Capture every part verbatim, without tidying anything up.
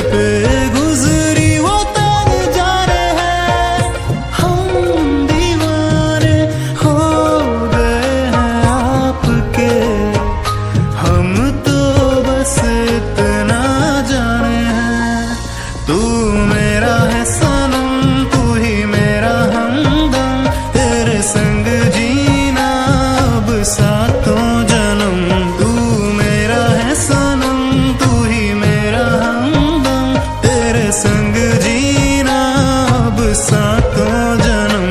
पे गुजरी वो तन जाने हैं, हम दीवाने हो गए हैं आपके। हम तो बस इतना जाने हैं, तू मेरा है सनम, तू ही मेरा हमदम, तेरे संग जीना अब सातों जन्म। तू मेरा है सनम, तू ही मेरा हमदम, तेरे संग जीना अब सातों जन्म।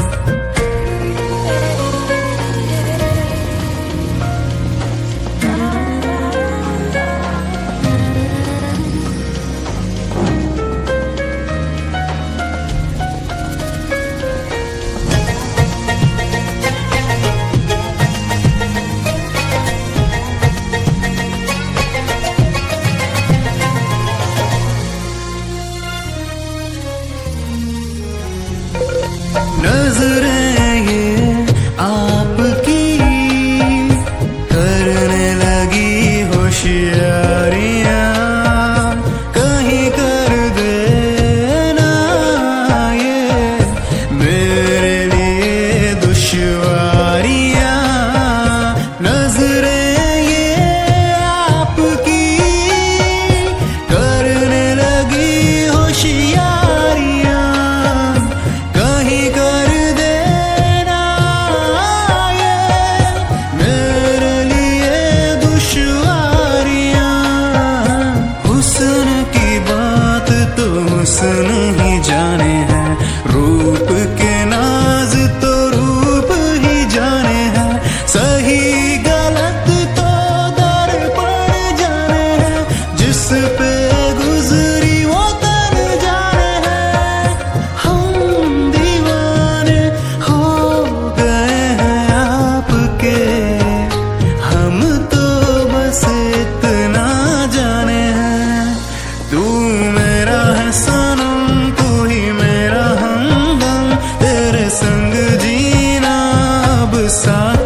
नजरें ये आपकी करने लगी होशियारियां, कहीं कर देना ये मेरे लिए दुश्वारियां। नजरें ये आपकी करने लगी होशियारियां, कहीं कर देना ये मेरे लिए दुश्वारियां। हुस्न की बात तो हुस्न ही जाने हैं, रूप के नाज तो रूप ही जाने हैं, सही गलत तो दर्पण जाने हैं, जिस पे गुजरी वो तन जाने हैं। हम दीवाने हो गए हैं आपके, हम तो बस इतना जाने हैं, तू मेरा है सनम, तू ही मेरा हमदम, तेरे संग जीना अब सा